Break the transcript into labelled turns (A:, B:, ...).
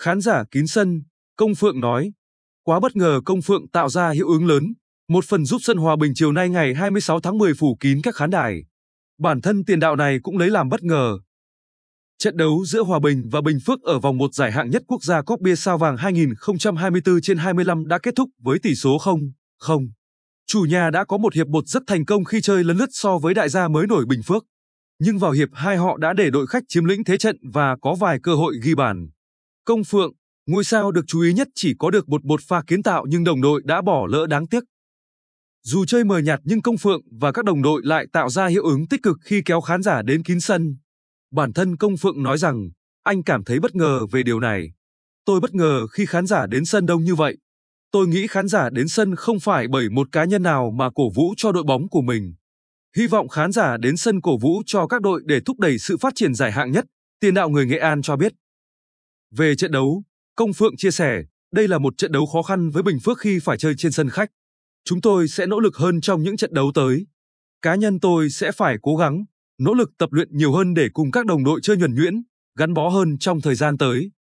A: Khán giả kín sân, Công Phượng nói. Quá bất ngờ Công Phượng tạo ra hiệu ứng lớn, một phần giúp sân Hòa Bình chiều nay ngày 26 tháng 10 phủ kín các khán đài. Bản thân tiền đạo này cũng lấy làm bất ngờ. Trận đấu giữa Hòa Bình và Bình Phước ở vòng 1 giải hạng nhất quốc gia Cúp Bia Sao Vàng 2024/25 đã kết thúc với tỷ số 0-0. Chủ nhà đã có một hiệp 1 rất thành công khi chơi lấn lướt so với đại gia mới nổi Bình Phước. Nhưng vào hiệp 2 họ đã để đội khách chiếm lĩnh thế trận và có vài cơ hội ghi bàn. Công Phượng, ngôi sao được chú ý nhất chỉ có được một pha kiến tạo nhưng đồng đội đã bỏ lỡ đáng tiếc. Dù chơi mờ nhạt nhưng Công Phượng và các đồng đội lại tạo ra hiệu ứng tích cực khi kéo khán giả đến kín sân. Bản thân Công Phượng nói rằng, anh cảm thấy bất ngờ về điều này. Tôi bất ngờ khi khán giả đến sân đông như vậy. Tôi nghĩ khán giả đến sân không phải bởi một cá nhân nào mà cổ vũ cho đội bóng của mình. Hy vọng khán giả đến sân cổ vũ cho các đội để thúc đẩy sự phát triển giải hạng nhất, tiền đạo người Nghệ An cho biết. Về trận đấu, Công Phượng chia sẻ, đây là một trận đấu khó khăn với Bình Phước khi phải chơi trên sân khách. Chúng tôi sẽ nỗ lực hơn trong những trận đấu tới. Cá nhân tôi sẽ phải cố gắng, nỗ lực tập luyện nhiều hơn để cùng các đồng đội chơi nhuần nhuyễn, gắn bó hơn trong thời gian tới.